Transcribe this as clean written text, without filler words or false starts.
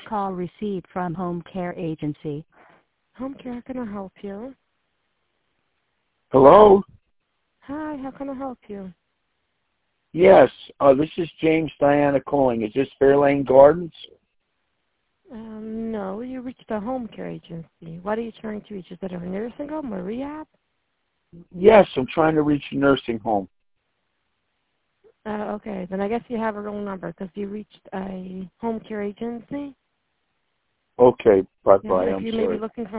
call received from Home Care Agency. Home care, how can I help you? Hello? Hi, how can I help you? Yes, this is James Diana calling. Is this Fairlane Gardens? No, you reached the home care agency. What are you trying to reach? Is it a nursing home or rehab? Yes, I'm trying to reach a nursing home. Okay, then I guess you have a wrong number because you reached a home care agency. Okay, bye-bye, Yeah, if I'm you may sorry. be looking for